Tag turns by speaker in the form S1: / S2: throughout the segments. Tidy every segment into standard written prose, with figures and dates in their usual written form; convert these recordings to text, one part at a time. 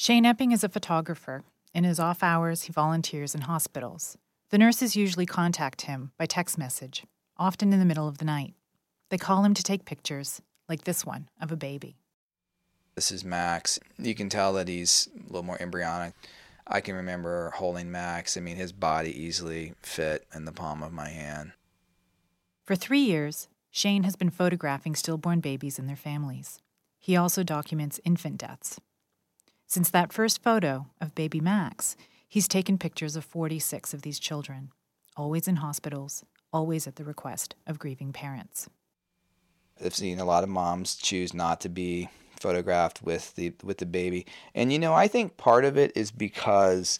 S1: Shane Epping is a photographer. In his off hours, he volunteers in hospitals. The nurses usually contact him by text message, often in the middle of the night. They call him to take pictures, like this one of a baby.
S2: This is Max. You can tell that he's a little more embryonic. I can remember holding Max. I mean, his body easily fit in the palm of my hand.
S1: For 3 years, Shane has been photographing stillborn babies and their families. He also documents infant deaths. Since that first photo of baby Max, he's taken pictures of 46 of these children, always in hospitals, always at the request of grieving parents.
S2: I've seen a lot of moms choose not to be photographed with the baby. And I think part of it is because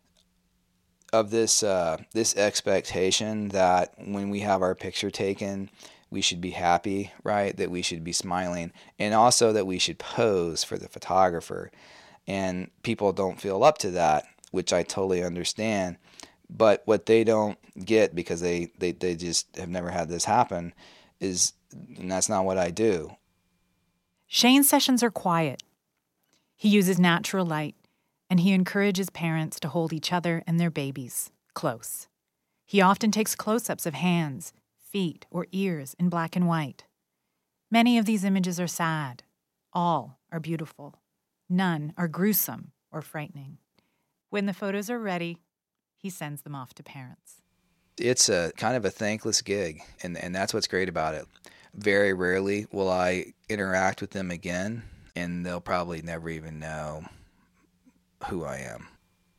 S2: of this expectation that when we have our picture taken, we should be happy, right? That we should be smiling, and also that we should pose for the photographer. And people don't feel up to that, which I totally understand. But what they don't get, because they just have never had this happen, is, and that's not what I do.
S1: Shane's sessions are quiet. He uses natural light, and he encourages parents to hold each other and their babies close. He often takes close-ups of hands, feet, or ears in black and white. Many of these images are sad. All are beautiful. None are gruesome or frightening. When the photos are ready, he sends them off to parents.
S2: It's a kind of a thankless gig, and that's what's great about it. Very rarely will I interact with them again, and they'll probably never even know who I am.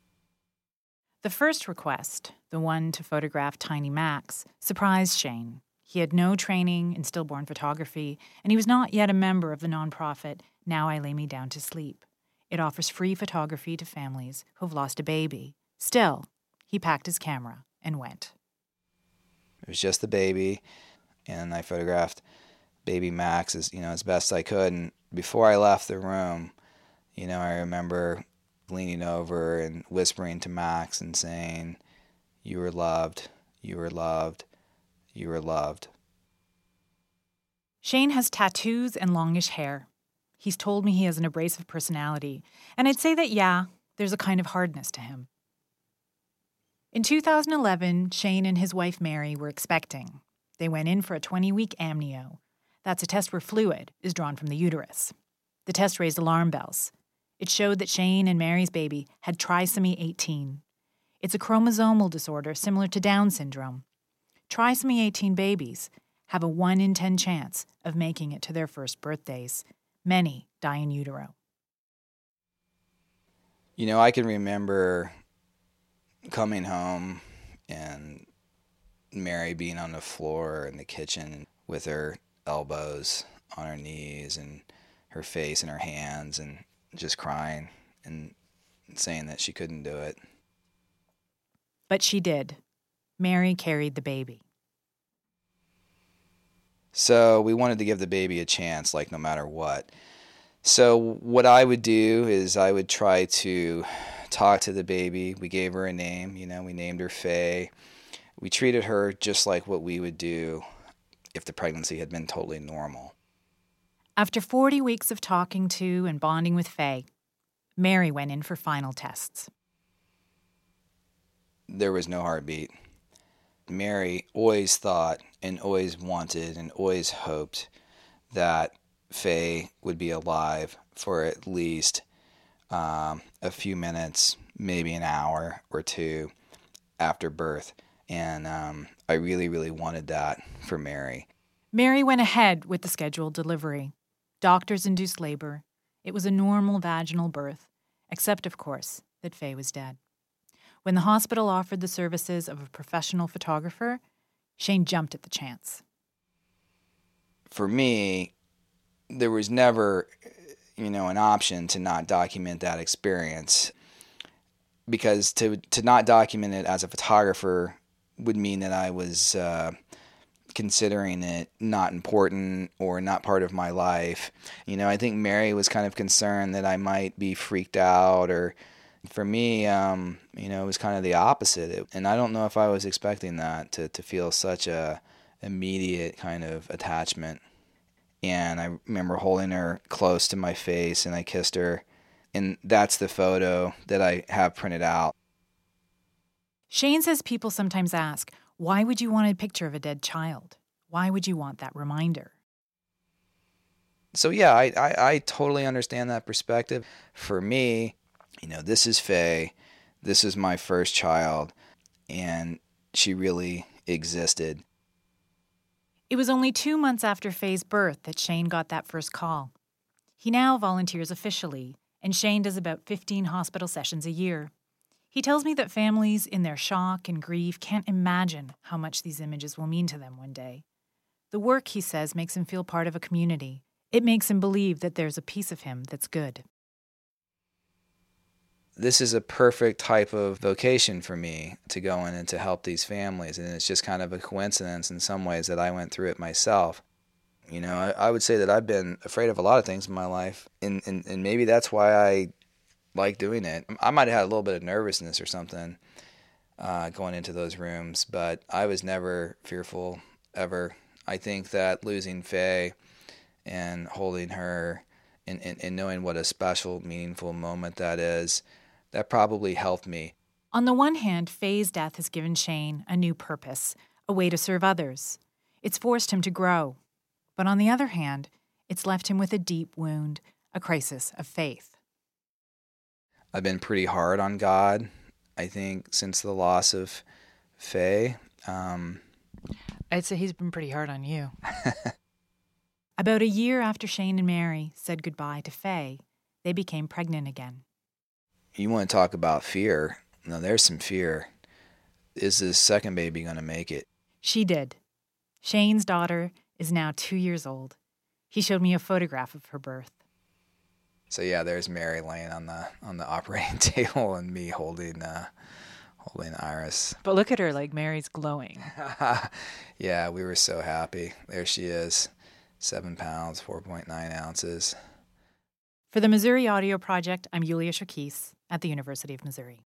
S1: The first request, the one to photograph tiny Max, surprised Shane. He had no training in stillborn photography, and he was not yet a member of the nonprofit Now I Lay Me Down to Sleep. It offers free photography to families who've lost a baby. Still, he packed his camera and went.
S2: It was just the baby, and I photographed baby Max as best I could. And before I left the room, I remember leaning over and whispering to Max and saying, "You were loved, you were loved, you were loved."
S1: Shane has tattoos and longish hair. He's told me he has an abrasive personality, and I'd say that, yeah, there's a kind of hardness to him. In 2011, Shane and his wife Mary were expecting. They went in for a 20-week amnio. That's a test where fluid is drawn from the uterus. The test raised alarm bells. It showed that Shane and Mary's baby had trisomy 18. It's a chromosomal disorder similar to Down syndrome. Trisomy 18 babies have a 1 in 10 chance of making it to their first birthdays. Many die in utero.
S2: I can remember coming home and Mary being on the floor in the kitchen with her elbows on her knees and her face in her hands and just crying and saying that she couldn't do it.
S1: But she did. Mary carried the baby.
S2: So we wanted to give the baby a chance, no matter what. So what I would do is I would try to talk to the baby. We gave her a name, we named her Faye. We treated her just like what we would do if the pregnancy had been totally normal.
S1: After 40 weeks of talking to and bonding with Faye, Mary went in for final tests.
S2: There was no heartbeat. Mary always thought and always wanted and always hoped that Faye would be alive for at least a few minutes, maybe an hour or two after birth. And I really, really wanted that for Mary.
S1: Mary went ahead with the scheduled delivery. Doctors induced labor. It was a normal vaginal birth, except, of course, that Faye was dead. When the hospital offered the services of a professional photographer, Shane jumped at the chance.
S2: For me, there was never, an option to not document that experience, because to not document it as a photographer would mean that I was considering it not important or not part of my life. I think Mary was kind of concerned that I might be freaked out, or for me, it was kind of the opposite. And I don't know if I was expecting that, to feel such a immediate kind of attachment. And I remember holding her close to my face, and I kissed her And that's the photo that I have printed out.
S1: Shane says people sometimes ask, why would you want a picture of a dead child? Why would you want that reminder?
S2: So yeah, I totally understand that perspective. For me, this is Faye. This is my first child, and she really existed.
S1: It was only 2 months after Faye's birth that Shane got that first call. He now volunteers officially, and Shane does about 15 hospital sessions a year. He tells me that families, in their shock and grief, can't imagine how much these images will mean to them one day. The work, he says, makes him feel part of a community. It makes him believe that there's a piece of him that's good.
S2: This is a perfect type of vocation for me to go in and to help these families. And it's just kind of a coincidence in some ways that I went through it myself. I would say that I've been afraid of a lot of things in my life. And maybe that's why I like doing it. I might have had a little bit of nervousness or something going into those rooms, but I was never fearful, ever. I think that losing Faye and holding her and knowing what a special, meaningful moment that is, that probably helped me.
S1: On the one hand, Faye's death has given Shane a new purpose, a way to serve others. It's forced him to grow. But on the other hand, it's left him with a deep wound, a crisis of faith.
S2: I've been pretty hard on God, I think, since the loss of Faye.
S1: I'd say he's been pretty hard on you. About a year after Shane and Mary said goodbye to Faye, they became pregnant again.
S2: You want to talk about fear? Now, there's some fear. Is this second baby going to make it?
S1: She did. Shane's daughter is now 2 years old. He showed me a photograph of her birth.
S2: So yeah, there's Mary laying on the operating table and me holding Iris.
S1: But look at her, like Mary's glowing.
S2: Yeah, we were so happy. There she is, 7 pounds, 4.9 ounces.
S1: For the Missouri Audio Project, I'm Yulia Shakis at the University of Missouri.